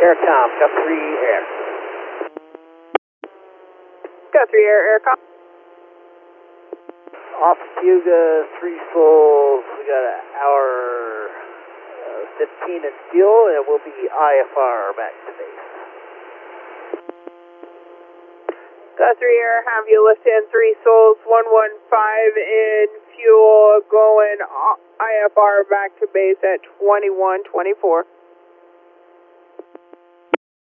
Aircom, got 3 air. Got 3 air, Aircom. Off Cayuga, 3 souls. We got an hour 15 in fuel, and we'll be IFR back to base. Got 3 air, have you lift in 3 souls, 115 in fuel, going IFR back to base at 2124.